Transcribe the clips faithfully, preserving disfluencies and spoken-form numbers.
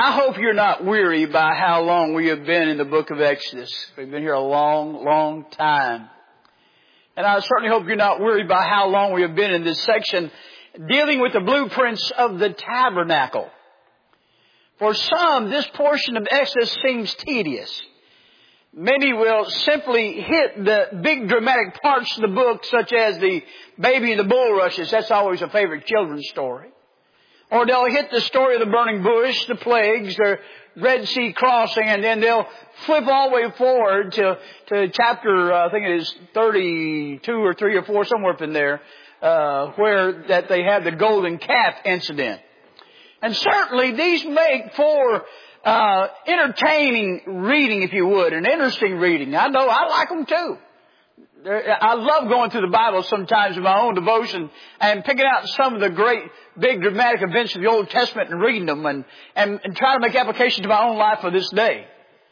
I hope you're not weary by how long we have been in the book of Exodus. We've been here a long, long time. And I certainly hope you're not worried by how long we have been in this section dealing with the blueprints of the tabernacle. For some, this portion of Exodus seems tedious. Many will simply hit the big dramatic parts of the book, such as the baby and the bulrushes. That's always a favorite children's story. Or they'll hit the story of the burning bush, the plagues, the Red Sea crossing, and then they'll flip all the way forward to, to chapter, uh, I think it is thirty-two or three or four, somewhere up in there, uh, where that they have the golden calf incident. And certainly these make for uh, entertaining reading, if you would, and interesting reading. I know I like them too. I love going through the Bible sometimes in my own devotion and picking out some of the great big dramatic events of the Old Testament and reading them and, and, and trying to make application to my own life for this day.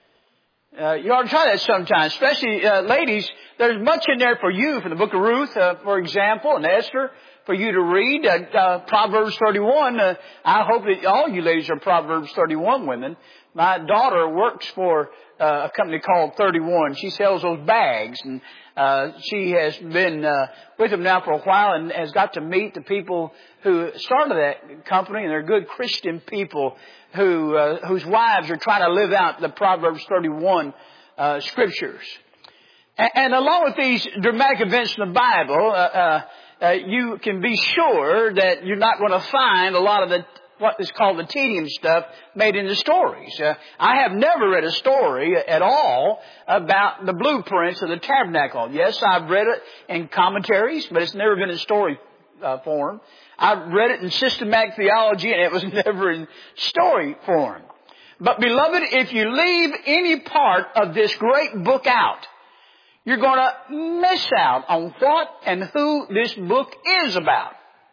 Uh, you ought to try that sometime, especially uh, ladies. There's much in there for you from the book of Ruth, uh, for example, and Esther, for you to read. Uh, uh, Proverbs thirty-one, uh, I hope that all you ladies are Proverbs thirty-one women. My daughter works for uh, a company called thirty-one. She sells those bags, and uh, she has been uh, with them now for a while and has got to meet the people who started that company, and they're good Christian people who uh, whose wives are trying to live out the Proverbs thirty-one uh, scriptures. And, and along with these dramatic events in the Bible, uh, uh, uh, you can be sure that you're not going to find a lot of the what is called the tedium stuff made in the stories. Uh, I have never read a story at all about the blueprints of the tabernacle. Yes, I've read it in commentaries, but it's never been in story uh, form. I've read it in systematic theology, and it was never in story form. But beloved, if you leave any part of this great book out, you're going to miss out on what and who this book is about.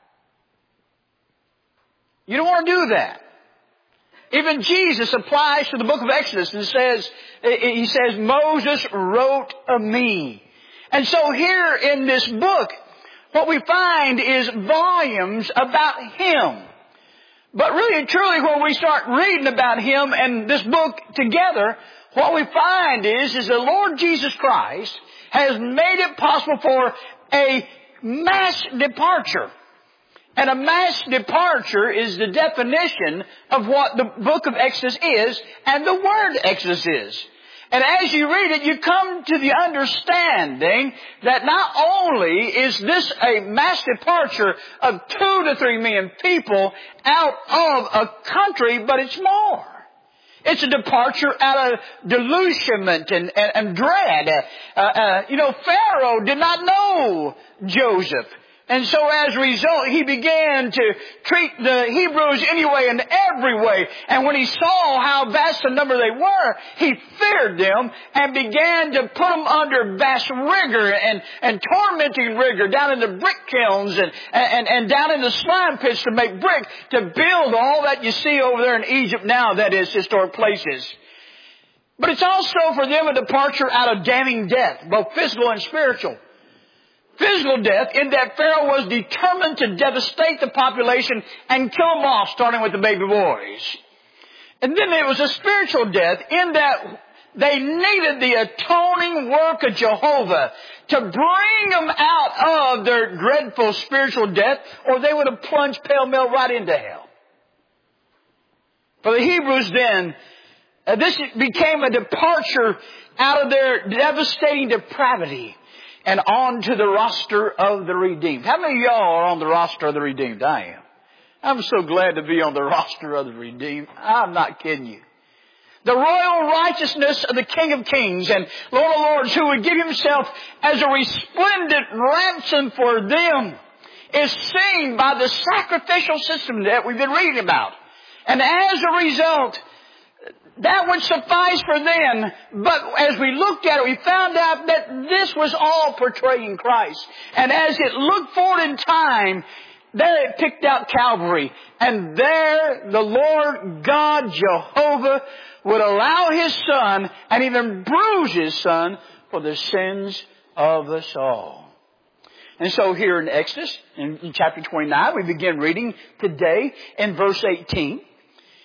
You don't want to do that. Even Jesus applies to the book of Exodus and says, he says, Moses wrote of me. And so here in this book, what we find is volumes about Him. But really and truly, when we start reading about Him and this book together, what we find is, is the Lord Jesus Christ has made it possible for a mass departure. And a mass departure is the definition of what the book of Exodus is and the word Exodus is. And as you read it, you come to the understanding that not only is this a mass departure of two to three million people out of a country, but it's more. It's a departure out of delusionment and, and, and dread. Uh, uh, you know, Pharaoh did not know Joseph. And so as a result, he began to treat the Hebrews anyway in every way. And when he saw how vast a number they were, he feared them and began to put them under vast rigor and, and tormenting rigor down in the brick kilns and, and, and down in the slime pits to make brick, to build all that you see over there in Egypt now, that is, historic places. But it's also for them a departure out of damning death, both physical and spiritual. Physical death in that Pharaoh was determined to devastate the population and kill them off, starting with the baby boys. And then there was a spiritual death in that they needed the atoning work of Jehovah to bring them out of their dreadful spiritual death, or they would have plunged pell-mell right into hell. For the Hebrews then, uh, this became a departure out of their devastating depravity and on to the roster of the redeemed. How many of y'all are on the roster of the redeemed? I am. I'm so glad to be on the roster of the redeemed. I'm not kidding you. The royal righteousness of the King of Kings and Lord of Lords, who would give Himself as a resplendent ransom for them, is seen by the sacrificial system that we've been reading about. And as a result, that would suffice for them. But as we looked at it, we found out that this was all portraying Christ. And as it looked forward in time, there it picked out Calvary. And there the Lord God Jehovah would allow His Son and even bruise His Son for the sins of us all. And so here in Exodus, in chapter twenty-nine, we begin reading today in verse eighteen.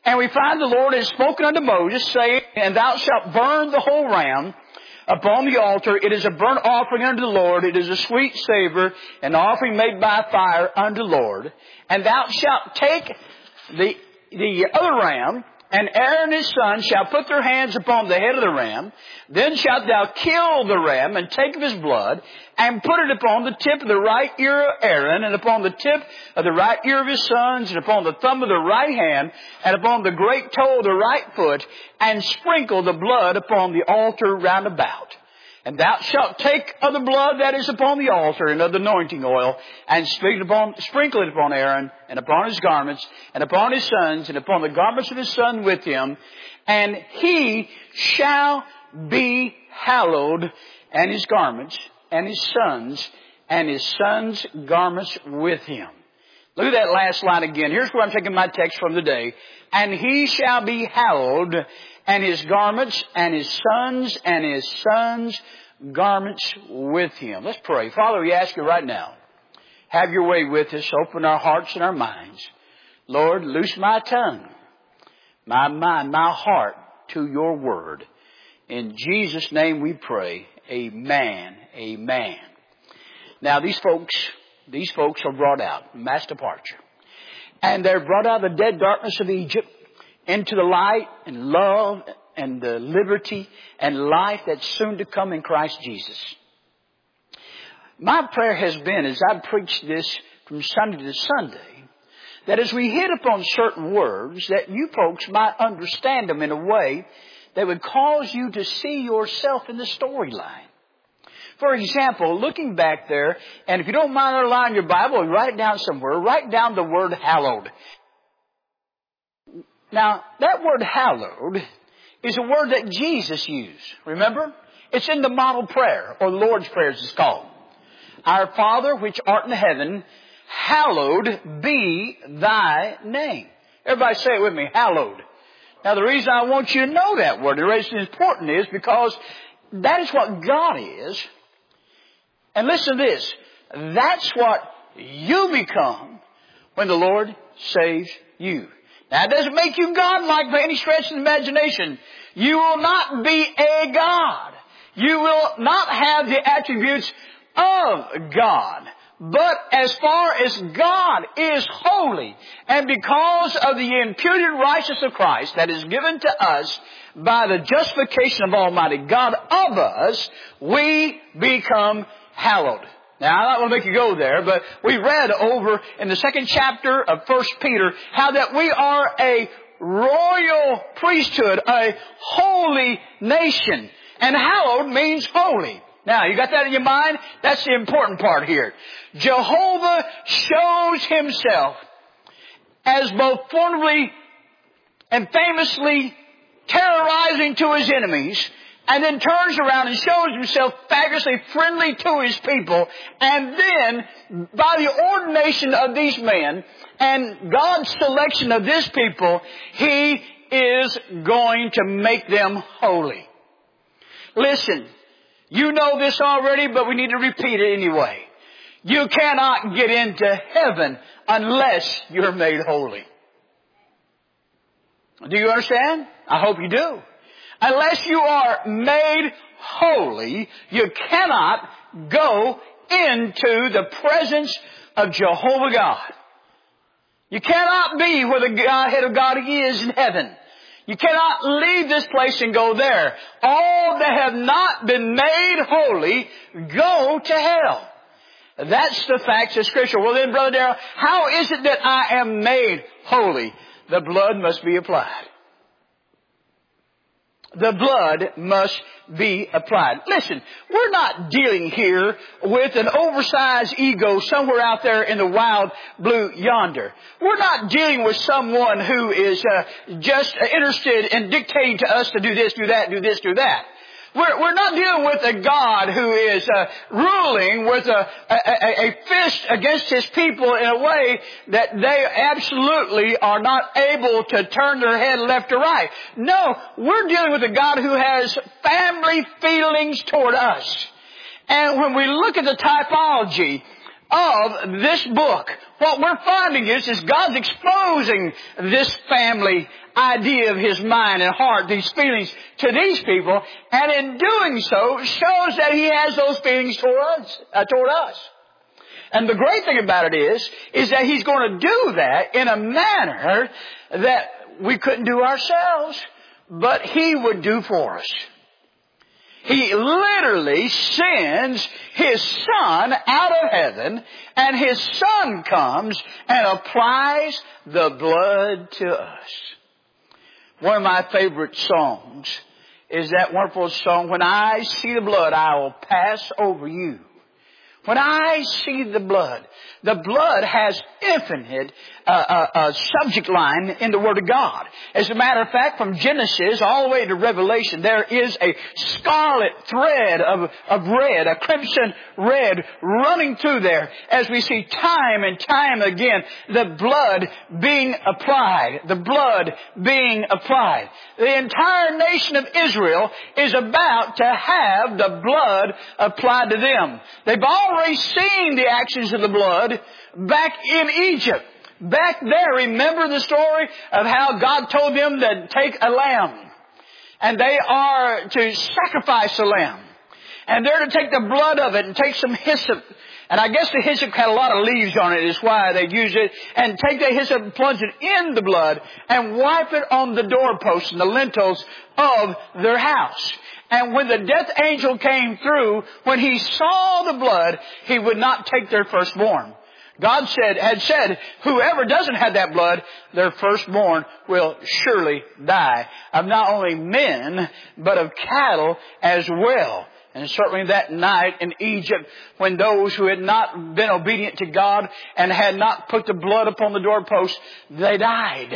And we find the Lord has spoken unto Moses, saying, and thou shalt burn the whole ram upon the altar. It is a burnt offering unto the Lord. It is a sweet savor, an offering made by fire unto the Lord. And thou shalt take the, the other ram, and Aaron and his son shall put their hands upon the head of the ram. Then shalt thou kill the ram, and take of his blood, and put it upon the tip of the right ear of Aaron, and upon the tip of the right ear of his sons, and upon the thumb of the right hand, and upon the great toe of the right foot, and sprinkle the blood upon the altar round about. And thou shalt take of the blood that is upon the altar and of the anointing oil, and sprinkle it upon, sprinkle it upon Aaron, and upon his garments, and upon his sons, and upon the garments of his son with him. And he shall be hallowed, and his garments, and his sons, and his sons' garments with him. Look at that last line again. Here's where I'm taking my text from today. And he shall be hallowed, and his garments, and his sons, and his sons' garments with him. Let's pray. Father, we ask you right now, have your way with us. Open our hearts and our minds. Lord, loose my tongue, my mind, my heart to your word. In Jesus' name we pray. Amen. Amen. Now these folks, these folks are brought out, mass departure. And they're brought out of the dead darkness of Egypt into the light and love and the liberty and life that's soon to come in Christ Jesus. My prayer has been, as I've preached this from Sunday to Sunday, that as we hit upon certain words, that you folks might understand them in a way that would cause you to see yourself in the storyline. For example, looking back there, and if you don't mind underlining your Bible and write it down somewhere, write down the word hallowed. Now, that word hallowed is a word that Jesus used. Remember? It's in the model prayer, or the Lord's Prayer as it's called. Our Father which art in heaven, hallowed be thy name. Everybody say it with me, hallowed. Now, the reason I want you to know that word, the reason it's important is because that is what God is. And listen to this. That's what you become when the Lord saves you. Now, it doesn't make you godlike by any stretch of the imagination. You will not be a God. You will not have the attributes of God. But as far as God is holy, and because of the imputed righteousness of Christ that is given to us by the justification of Almighty God of us, we become hallowed. Now, I'm not going to make you go there, but we read over in the second chapter of First Peter how that we are a royal priesthood, a holy nation. And hallowed means holy. Now, you got that in your mind? That's the important part here. Jehovah shows himself as both formally and famously terrorizing to his enemies, and then turns around and shows himself fabulously friendly to his people. And then, by the ordination of these men and God's selection of this people, he is going to make them holy. Listen, you know this already, but we need to repeat it anyway. You cannot get into heaven unless you're made holy. Do you understand? I hope you do. Unless you are made holy, you cannot go into the presence of Jehovah God. You cannot be where the Godhead of God is in heaven. You cannot leave this place and go there. All that have not been made holy go to hell. That's the facts of Scripture. Well then, Brother Darrell, how is it that I am made holy? The blood must be applied. The blood must be applied. Listen, we're not dealing here with an oversized ego somewhere out there in the wild blue yonder. We're not dealing with someone who is uh, just interested in dictating to us to do this, do that, do this, do that. We're, we're not dealing with a God who is uh, ruling with a, a, a, a fist against his people in a way that they absolutely are not able to turn their head left or right. No, we're dealing with a God who has family feelings toward us. And when we look at the typology of this book, what we're finding is, is God's exposing this family idea of His mind and heart, these feelings to these people, and in doing so shows that He has those feelings toward us. Uh, toward us. And the great thing about it is, is that He's going to do that in a manner that we couldn't do ourselves, but He would do for us. He literally sends His Son out of heaven, and His Son comes and applies the blood to us. One of my favorite songs is that wonderful song, "When I see the blood, I will pass over you." When I see the blood, the blood has infinite uh, uh, uh, subject line in the Word of God. As a matter of fact, from Genesis all the way to Revelation, there is a scarlet thread of, of red, a crimson red running through there as we see time and time again the blood being applied, the blood being applied. The entire nation of Israel is about to have the blood applied to them. They've already seen the actions of the blood back in Egypt. Back there, remember the story of how God told them to take a lamb. And they are to sacrifice a lamb. And they're to take the blood of it and take some hyssop. And I guess the hyssop had a lot of leaves on it, is why they'd use it. And take the hyssop and plunge it in the blood and wipe it on the doorposts and the lintels of their house. And when the death angel came through, when he saw the blood, he would not take their firstborn. God said, had said, whoever doesn't have that blood, their firstborn will surely die. Of not only men, but of cattle as well. And certainly that night in Egypt, when those who had not been obedient to God and had not put the blood upon the doorpost, they died.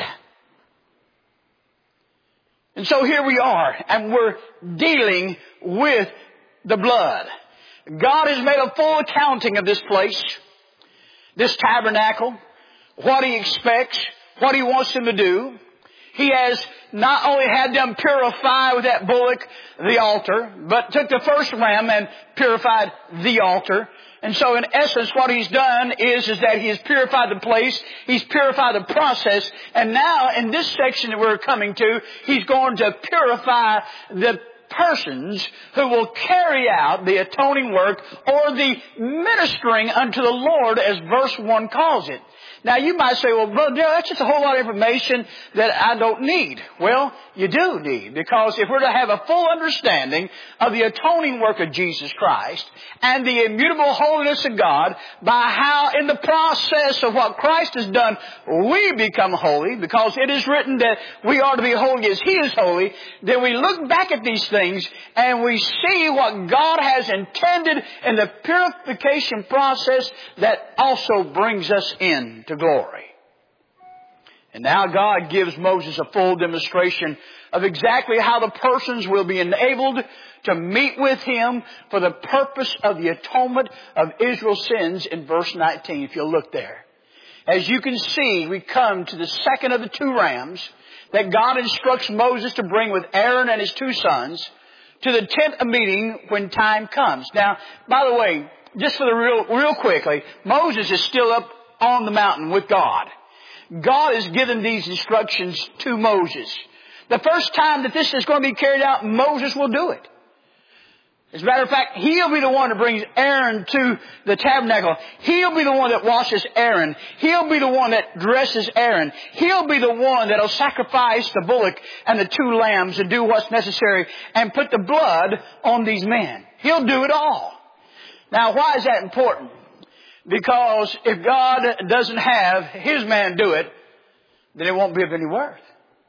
And so here we are, and we're dealing with the blood. God has made a full accounting of this place, this tabernacle, what He expects, what He wants them to do. He has not only had them purify with that bullock the altar, but took the first ram and purified the altar. And so in essence what He's done is, is that He has purified the place, He's purified the process, and now in this section that we're coming to, He's going to purify the persons who will carry out the atoning work or the ministering unto the Lord, as verse one calls it. Now you might say, well, Brother Dale, that's just a whole lot of information that I don't need. Well, you do need, because if we're to have a full understanding of the atoning work of Jesus Christ and the immutable holiness of God, by how in the process of what Christ has done, we become holy, because it is written that we are to be holy as He is holy, then we look back at these things and we see what God has intended in the purification process that also brings us in to glory. And now God gives Moses a full demonstration of exactly how the persons will be enabled to meet with Him for the purpose of the atonement of Israel's sins in verse nineteen, if you'll look there. As you can see, we come to the second of the two rams that God instructs Moses to bring with Aaron and his two sons to the tent of meeting when time comes. Now, by the way, just for the real, real quickly, Moses is still up on the mountain with God. God has given these instructions to Moses. The first time that this is going to be carried out, Moses will do it. As a matter of fact, he'll be the one that brings Aaron to the tabernacle. He'll be the one that washes Aaron. He'll be the one that dresses Aaron. He'll be the one that'll sacrifice the bullock and the two lambs and do what's necessary and put the blood on these men. He'll do it all. Now, why is that important? Because if God doesn't have His man do it, then it won't be of any worth.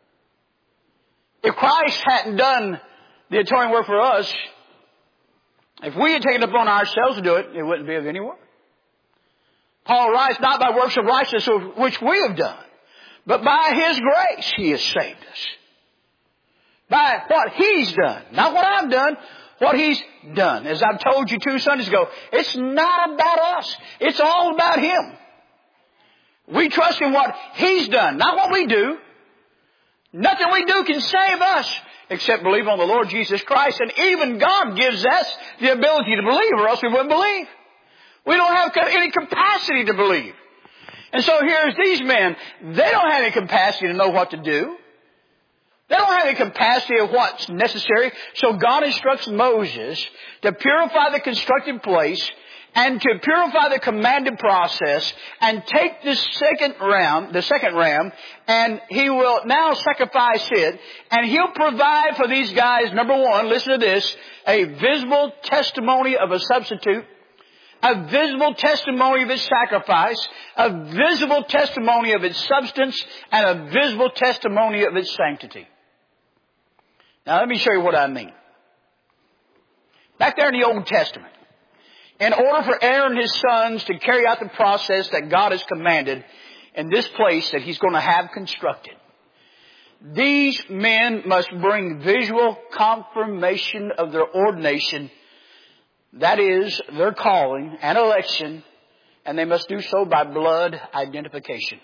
If Christ hadn't done the atoning work for us, if we had taken it upon ourselves to do it, it wouldn't be of any worth. Paul writes, not by works of righteousness which we have done, but by His grace He has saved us. By what He's done. Not what I've done, what He's done. As I've told you two Sundays ago, it's not about us. It's all about Him. We trust in what He's done, not what we do. Nothing we do can save us except believe on the Lord Jesus Christ. And even God gives us the ability to believe, or else we wouldn't believe. We don't have any capacity to believe. And so here's these men. They don't have any capacity to know what to do. They don't have any capacity of what's necessary. So God instructs Moses to purify the constructed place and to purify the commanded process and take this second ram, the second ram, and he will now sacrifice it, and he'll provide for these guys, number one, listen to this, a visible testimony of a substitute, a visible testimony of its sacrifice, a visible testimony of its substance, and a visible testimony of its sanctity. Now let me show you what I mean. Back there in the Old Testament, in order for Aaron and his sons to carry out the process that God has commanded in this place that He's going to have constructed, these men must bring visual confirmation of their ordination, that is, their calling and election, and they must do so by blood identification.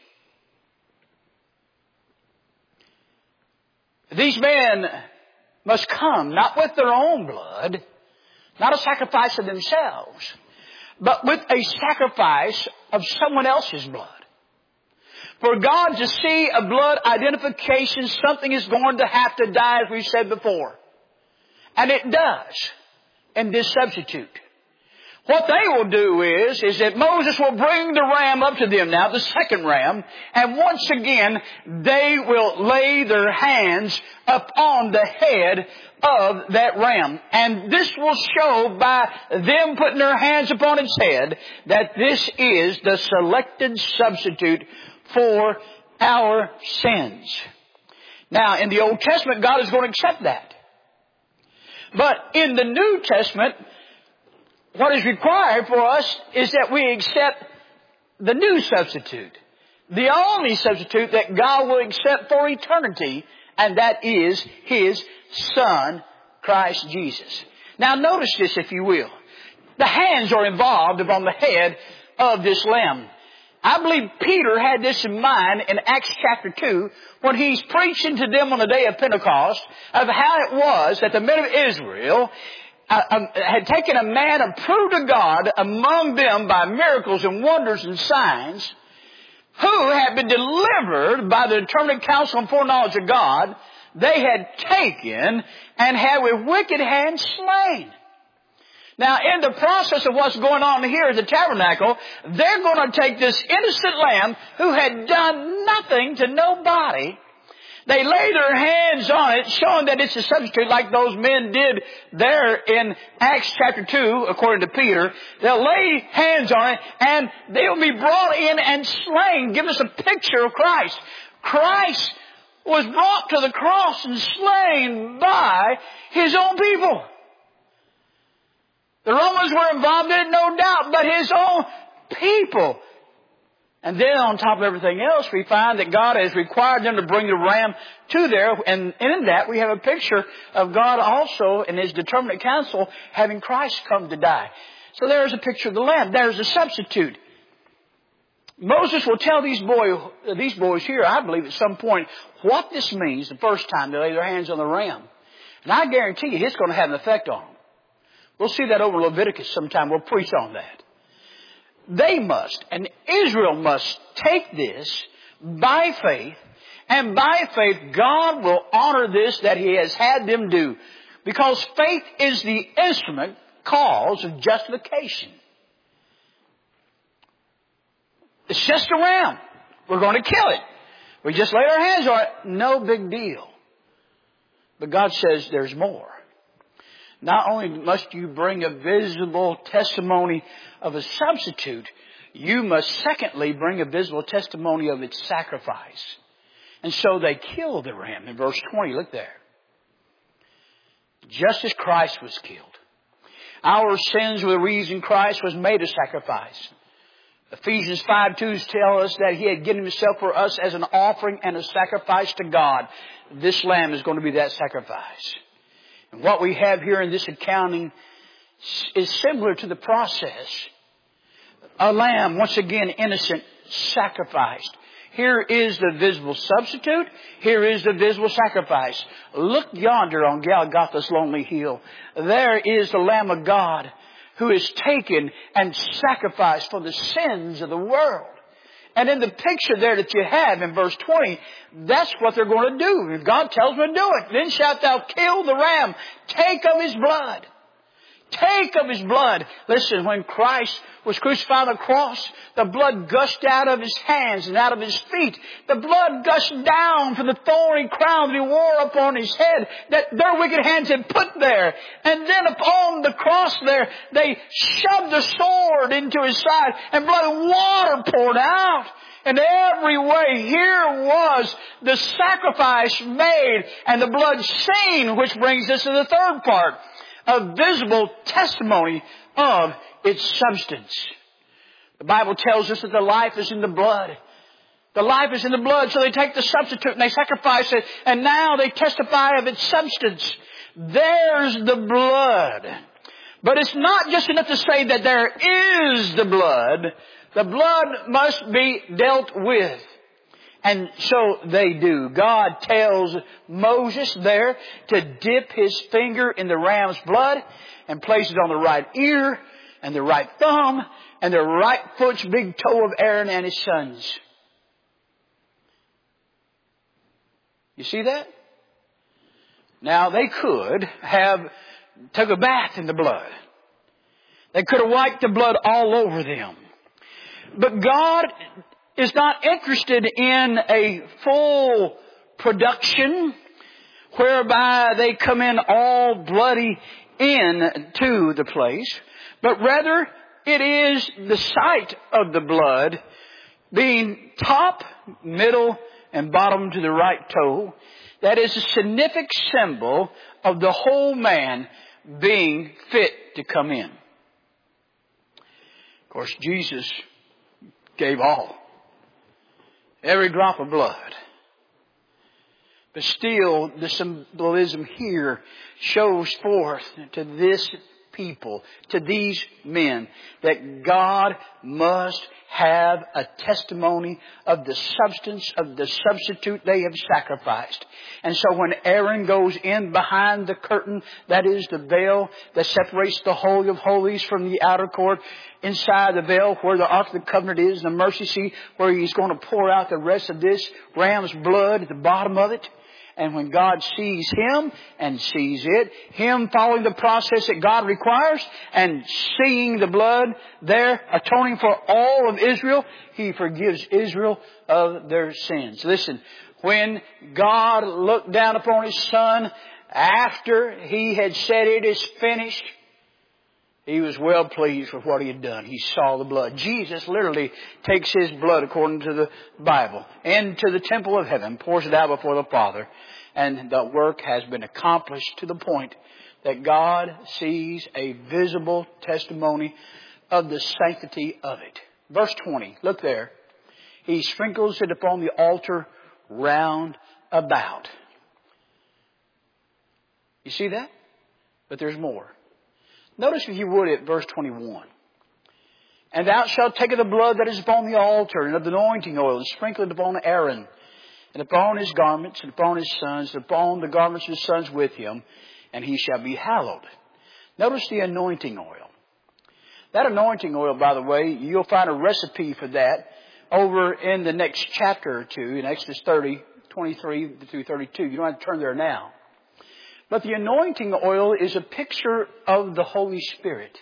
These men must come not with their own blood, not a sacrifice of themselves, but with a sacrifice of someone else's blood. For God to see a blood identification, something is going to have to die, as we've said before. And it does in this substitute. What they will do is, is that Moses will bring the ram up to them now, the second ram, and once again, they will lay their hands upon the head of that ram. And this will show by them putting their hands upon its head that this is the selected substitute for our sins. Now, in the Old Testament, God is going to accept that. But in the New Testament, what is required for us is that we accept the new substitute. The only substitute that God will accept for eternity, and that is His Son, Christ Jesus. Now notice this, if you will. The hands are involved upon the head of this lamb. I believe Peter had this in mind in Acts chapter two when he's preaching to them on the day of Pentecost of how it was that the men of Israel Uh, um, had taken a man approved to God among them by miracles and wonders and signs, who had been delivered by the determinate counsel and foreknowledge of God, they had taken and had with wicked hands slain. Now, in the process of what's going on here at the tabernacle, they're going to take this innocent lamb who had done nothing to nobody. They lay their hands on it, showing that it's a substitute like those men did there in Acts chapter two, according to Peter. They'll lay hands on it, and they'll be brought in and slain. Give us a picture of Christ. Christ was brought to the cross and slain by His own people. The Romans were involved in it, no doubt, but His own people. And then on top of everything else, we find that God has required them to bring the ram to there. And in that, we have a picture of God also in His determinate counsel having Christ come to die. So there's a picture of the lamb. There's a substitute. Moses will tell these, boy, these boys here, I believe at some point, what this means the first time they lay their hands on the ram. And I guarantee you it's going to have an effect on them. We'll see that over Leviticus sometime. We'll preach on that. They must, and Israel must take this by faith, and by faith God will honor this that He has had them do. Because faith is the instrument, cause of justification. It's just a ram. We're going to kill it. We just lay our hands on it. No big deal. But God says there's more. Not only must you bring a visible testimony of a substitute, you must secondly bring a visible testimony of its sacrifice. And so they killed the ram. In verse twenty, look there. Just as Christ was killed. Our sins were the reason Christ was made a sacrifice. Ephesians five two tell us that He had given Himself for us as an offering and a sacrifice to God. This lamb is going to be that sacrifice. And what we have here in this accounting is similar to the process. A lamb, once again, innocent, sacrificed. Here is the visible substitute. Here is the visible sacrifice. Look yonder on Golgotha's lonely hill. There is the Lamb of God who is taken and sacrificed for the sins of the world. And in the picture there that you have in verse twenty, that's what they're going to do. God tells them to do it. Then shalt thou kill the ram. Take of his blood. Take of his blood. Listen, when Christ was crucified on the cross, the blood gushed out of his hands and out of his feet. The blood gushed down from the thorny crown that he wore upon his head, that their wicked hands had put there. And then upon the cross there, they shoved the sword into his side, and blood and water poured out. And every way here was the sacrifice made and the blood seen, which brings us to the third part. A visible testimony of its substance. The Bible tells us that the life is in the blood. The life is in the blood, so they take the substitute and they sacrifice it, and now they testify of its substance. There's the blood. But it's not just enough to say that there is the blood. The blood must be dealt with. And so they do. God tells Moses there to dip his finger in the ram's blood and place it on the right ear and the right thumb and the right foot's big toe of Aaron and his sons. You see that? Now they could have took a bath in the blood. They could have wiped the blood all over them. But God is not interested in a full production whereby they come in all bloody into the place, but rather it is the sight of the blood being top, middle, and bottom to the right toe. That is a significant symbol of the whole man being fit to come in. Of course, Jesus gave all. Every drop of blood. But still, the symbolism here shows forth to this people, to these men, that God must have a testimony of the substance of the substitute they have sacrificed. And so when Aaron goes in behind the curtain, that is the veil that separates the Holy of Holies from the outer court, inside the veil where the Ark of the Covenant is, the mercy seat, where he's going to pour out the rest of this ram's blood at the bottom of it. And when God sees him and sees it, him following the process that God requires and seeing the blood there, atoning for all of Israel, he forgives Israel of their sins. Listen, when God looked down upon his son after he had said it is finished, he was well pleased with what he had done. He saw the blood. Jesus literally takes his blood, according to the Bible, into the temple of heaven, pours it out before the Father, and the work has been accomplished to the point that God sees a visible testimony of the sanctity of it. Verse twenty, look there. He sprinkles it upon the altar round about. You see that? But there's more. Notice, if you would, at verse twenty-one. And thou shalt take of the blood that is upon the altar, and of the anointing oil, and sprinkle it upon Aaron, and upon his garments, and upon his sons, and upon the garments of his sons with him, and he shall be hallowed. Notice the anointing oil. That anointing oil, by the way, you'll find a recipe for that over in the next chapter or two, in Exodus thirty, twenty-three through thirty-two. You don't have to turn there now. But the anointing oil is a picture of the Holy Spirit.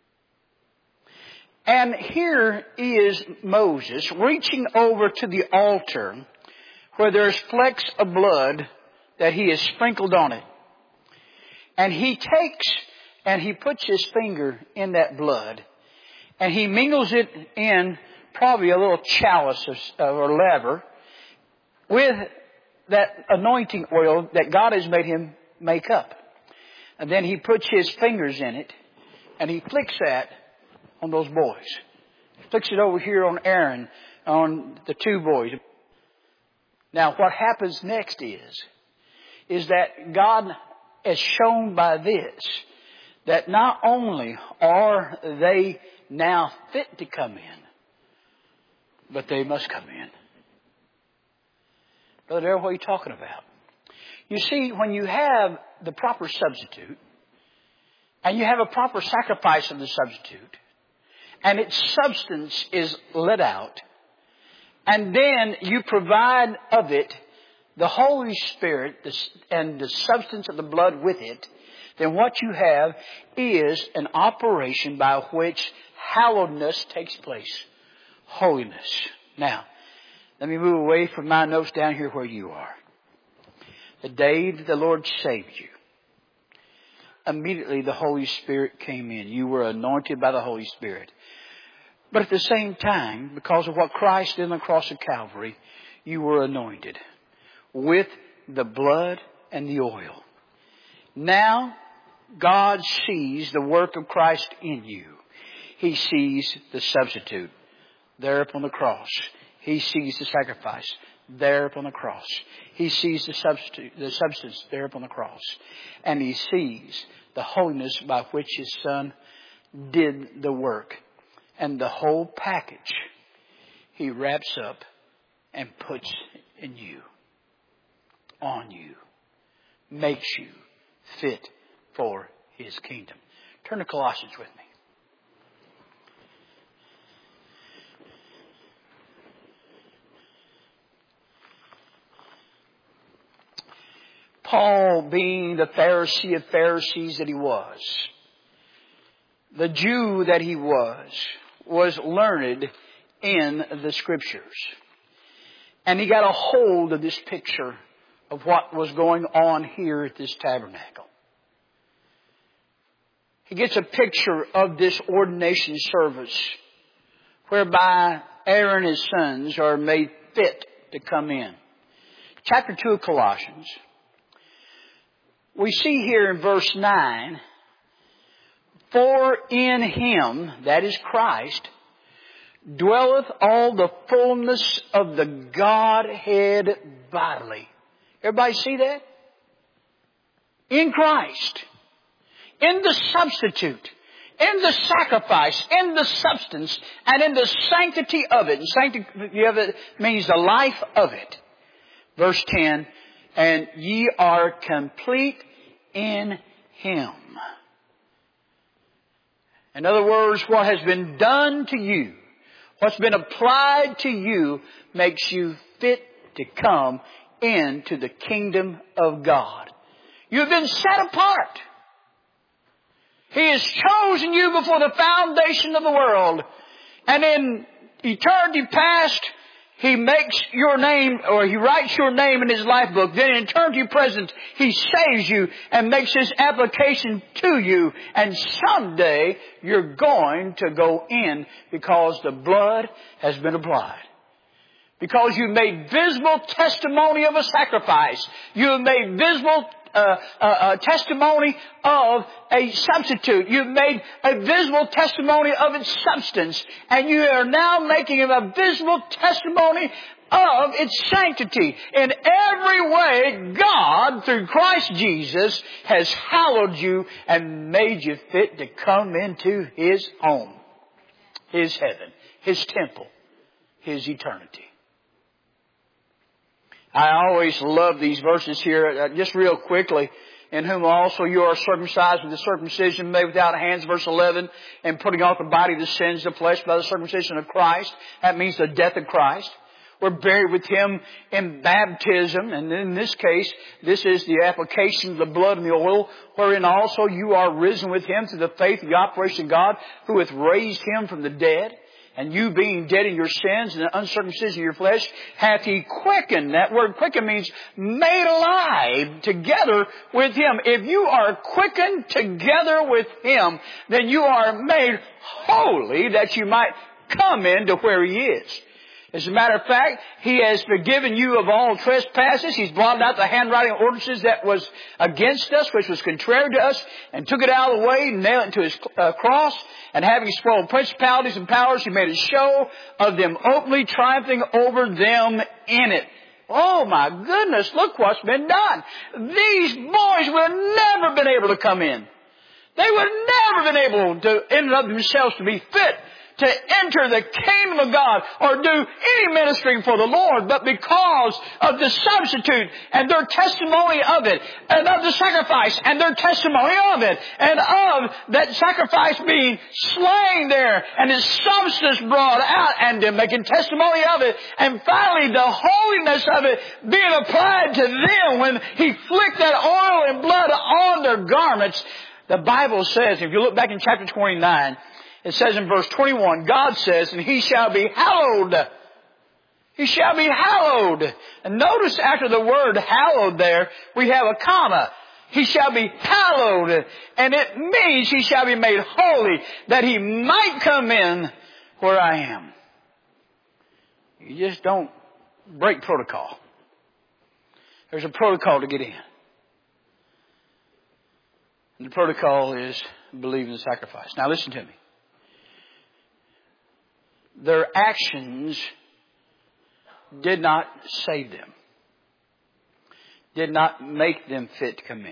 And here is Moses reaching over to the altar where there's flecks of blood that he has sprinkled on it. And he takes and he puts his finger in that blood. And he mingles it in probably a little chalice or laver with that anointing oil that God has made him make up. And then he puts his fingers in it and he flicks that on those boys. He flicks it over here on Aaron, on the two boys. Now what happens next is, is that God has shown by this that not only are they now fit to come in, but they must come in. Brother Darrell, what are you talking about? You see, when you have the proper substitute, and you have a proper sacrifice of the substitute, and its substance is let out, and then you provide of it the Holy Spirit and the substance of the blood with it, then what you have is an operation by which hallowedness takes place. Holiness. Now, let me move away from my notes down here where you are. The day that the Lord saved you, immediately the Holy Spirit came in. You were anointed by the Holy Spirit. But at the same time, because of what Christ did on the cross of Calvary, you were anointed with the blood and the oil. Now, God sees the work of Christ in you. He sees the substitute there upon the cross. He sees the sacrifice there upon the cross. He sees the substitute, the substance there upon the cross. And He sees the holiness by which His Son did the work. And the whole package He wraps up and puts in you, on you, makes you fit for His kingdom. Turn to Colossians with me. Paul, being the Pharisee of Pharisees that he was, the Jew that he was, was learned in the Scriptures. And he got a hold of this picture of what was going on here at this tabernacle. He gets a picture of this ordination service whereby Aaron and his sons are made fit to come in. Chapter two of Colossians. We see here in verse nine, for in Him, that is Christ, dwelleth all the fullness of the Godhead bodily. Everybody see that? In Christ. In the substitute. In the sacrifice. In the substance. And in the sanctity of it. And sanctity of it means the life of it. Verse ten. And ye are complete in Him. In other words, what has been done to you, what's been applied to you, makes you fit to come into the kingdom of God. You've been set apart. He has chosen you before the foundation of the world. And in eternity past, He makes your name, or He writes your name in His life book. Then in eternity present, He saves you and makes His application to you. And someday you're going to go in because the blood has been applied. Because you made visible testimony of a sacrifice. You have made visible uh, uh, uh, testimony of a substitute. You've made a visible testimony of its substance. And you are now making a visible testimony of its sanctity. In every way, God, through Christ Jesus, has hallowed you and made you fit to come into His home, His heaven, His temple, His eternity. I always love these verses here. Uh, just real quickly. In whom also you are circumcised with the circumcision made without hands, verse eleven, and putting off the body the sins of the flesh by the circumcision of Christ. That means the death of Christ. We're buried with Him in baptism. And in this case, this is the application of the blood and the oil, wherein also you are risen with Him through the faith of the operation of God, who hath raised Him from the dead. And you being dead in your sins and the uncircumcision of your flesh, hath He quickened. That word quicken means made alive together with Him. If you are quickened together with Him, then you are made holy that you might come into where He is. As a matter of fact, He has forgiven you of all trespasses. He's blotted out the handwriting of ordinances that was against us, which was contrary to us, and took it out of the way, and nailed it to His uh, cross. And having spoiled principalities and powers, He made a show of them openly, triumphing over them in it. Oh my goodness, look what's been done. These boys would have never been able to come in. They would have never been able to, in and of themselves, to be fit to enter the kingdom of God or do any ministry for the Lord, but because of the substitute and their testimony of it, and of the sacrifice and their testimony of it, and of that sacrifice being slain there, and its substance brought out, and them making testimony of it, and finally the holiness of it being applied to them when He flicked that oil and blood on their garments. The Bible says, if you look back in chapter twenty-nine, it says in verse twenty-one, God says, and He shall be hallowed. He shall be hallowed. And notice after the word hallowed there, we have a comma. He shall be hallowed. And it means He shall be made holy, that He might come in where I am. You just don't break protocol. There's a protocol to get in. And the protocol is believe in the sacrifice. Now listen to me. Their actions did not save them. Did not make them fit to come in.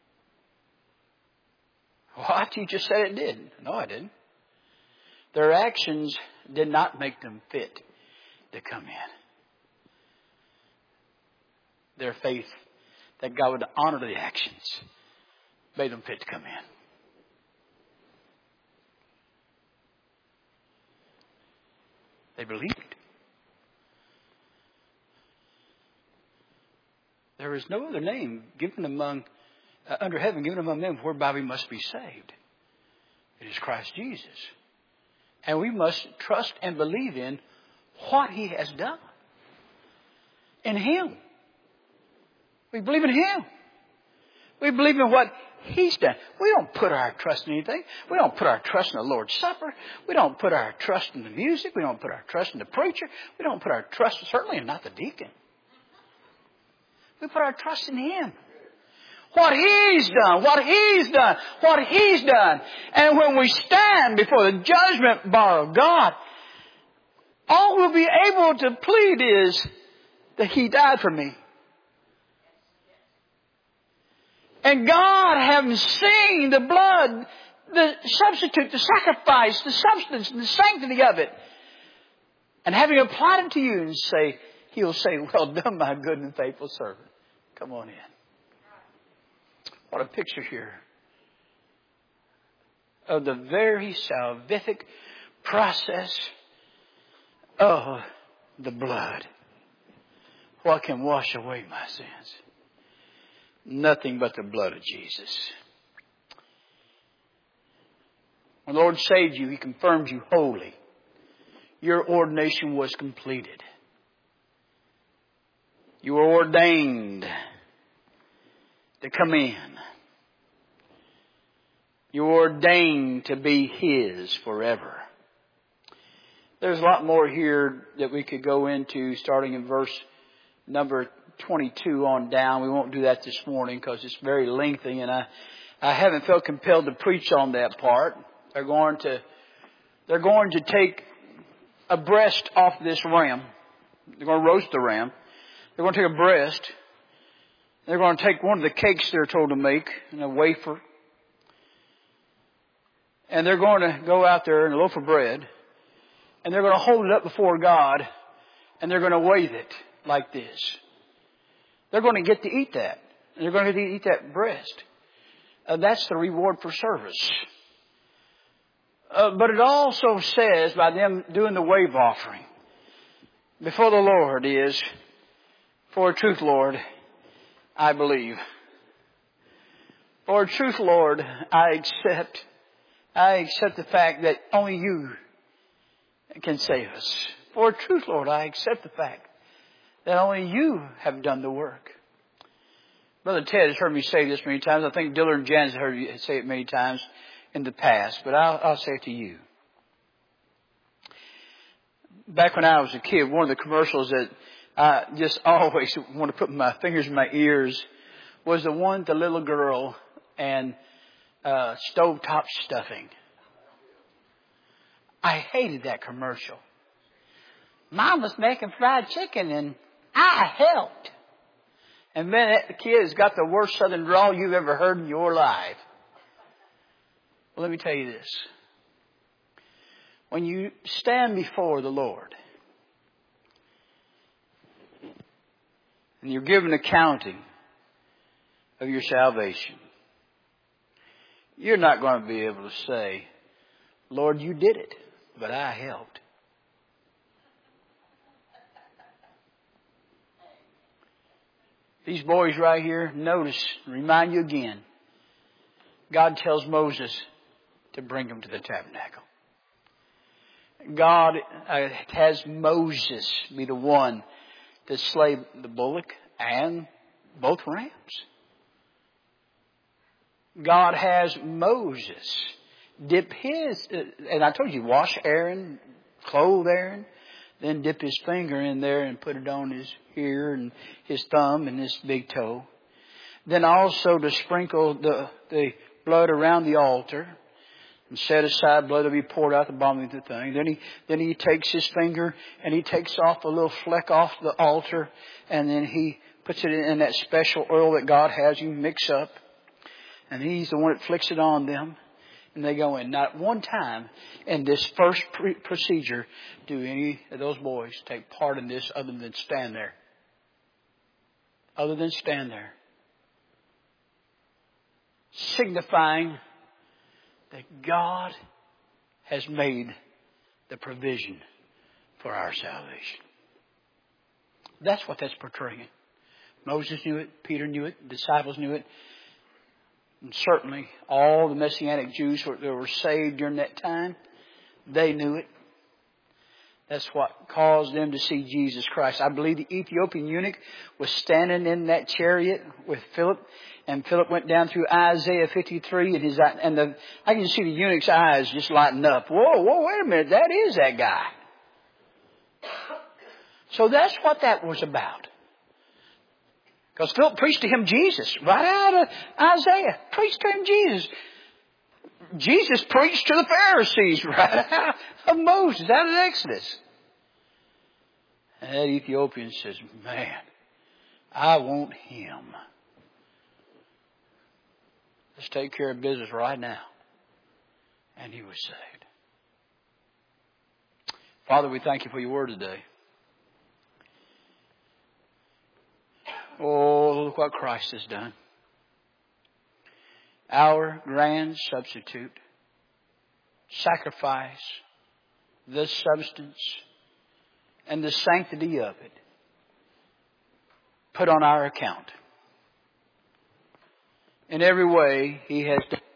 What? You just said it did. No, I didn't. Their actions did not make them fit to come in. Their faith that God would honor the actions made them fit to come in. They believed. There is no other name given among uh, under heaven given among men whereby we must be saved. It is Christ Jesus. And we must trust and believe in what He has done. In Him. We believe in Him. We believe in what He's done. We don't put our trust in anything. We don't put our trust in the Lord's Supper. We don't put our trust in the music. We don't put our trust in the preacher. We don't put our trust, certainly not the deacon. We put our trust in Him. What He's done, what He's done, what He's done. And when we stand before the judgment bar of God, all we'll be able to plead is that He died for me. And God, having seen the blood, the substitute, the sacrifice, the substance, and the sanctity of it, and having applied it to you, and say, He'll say, well done, my good and faithful servant. Come on in. What a picture here of the very salvific process of the blood. What can wash away my sins? Nothing but the blood of Jesus. When the Lord saved you, He confirmed you holy. Your ordination was completed. You were ordained to come in. You were ordained to be His forever. There's a lot more here that we could go into, starting in verse number twenty-two on down. We won't do that this morning because it's very lengthy, and I, I haven't felt compelled to preach on that part. They're going to, they're going to take a breast off this ram. They're going to roast the ram. They're going to take a breast. They're going to take one of the cakes they're told to make, and a wafer. And they're going to go out there in a loaf of bread, and they're going to hold it up before God, and they're going to wave it like this. They're going to get to eat that. And they're going to get to eat that breast. Uh, that's the reward for service. Uh, but it also says, by them doing the wave offering before the Lord, is, for truth, Lord, I believe. For truth, Lord, I accept. I accept the fact that only You can save us. For truth, Lord, I accept the fact that only You have done the work. Brother Ted has heard me say this many times. I think Dillard and Janice have heard me say it many times in the past. But I'll, I'll say it to you. Back when I was a kid, one of the commercials that I just always want to put my fingers in my ears was the one with the little girl and uh, stovetop stuffing. I hated that commercial. Mom was making fried chicken and I helped. And then that kid's got the worst southern drawl you've ever heard in your life. Well, let me tell you this. when you stand before the Lord and you're given accounting of your salvation, you're not going to be able to say, Lord, you did it, but I helped. These boys right here, notice, remind you again, God tells Moses to bring them to the tabernacle. God uh, has Moses be the one to slay the bullock and both rams. God has Moses dip his, uh, and I told you, wash Aaron, clothe Aaron, then dip his finger in there and put it on his ear and his thumb and his big toe. Then also to sprinkle the, the blood around the altar and set aside blood to be poured out the bottom of the thing. Then he, then he takes his finger and he takes off a little fleck off the altar, and then he puts it in that special oil that God has you mix up. And he's the one that flicks it on them. And they go in. Not one time in this first pre- procedure do any of those boys take part in this other than stand there. Other than stand there. Signifying that God has made the provision for our salvation. That's what that's portraying. Moses knew it. Peter knew it. The disciples knew it. And certainly all the Messianic Jews that were saved during that time, they knew it. That's what caused them to see Jesus Christ. I believe the Ethiopian eunuch was standing in that chariot with Philip, and Philip went down through Isaiah fifty-three, and his and the I can see the eunuch's eyes just lighten up. Whoa, whoa, wait a minute, that is that guy. So that's what that was about. Because Philip preached to him Jesus, right out of Isaiah. Preached to him Jesus. Jesus preached to the Pharisees right out of Moses, out of Exodus. And that Ethiopian says, man, I want him. Let's take care of business right now. And he was saved. Father, we thank you for your word today. Oh, look what Christ has done. Our grand substitute, sacrifice, the substance, and the sanctity of it, put on our account. In every way, He has done